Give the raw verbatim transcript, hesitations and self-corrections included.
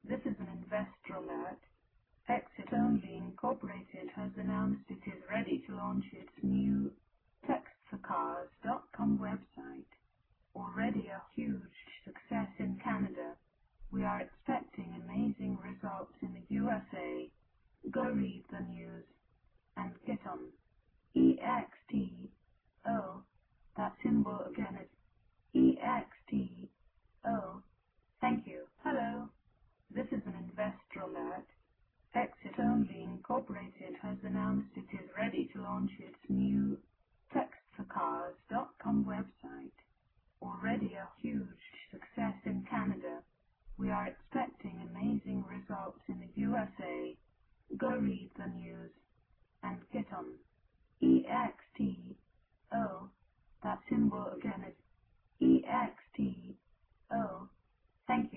This is an investor alert. Exit Only Incorporated has announced it is ready to launch its new text for cars dot com website. Already a huge success in Canada, we are expecting amazing results in the U S A. Go read the news and get on. E X T O. That symbol again is E X T O. Thank you. Hello. This is an investor alert. Exit Only Incorporated has announced it is ready to launch its new text for cars dot com website. Already a huge success in Canada, we are expecting amazing results in the U S A. Go read the news and get on. E X T O. That symbol again is E X T O. Thank you.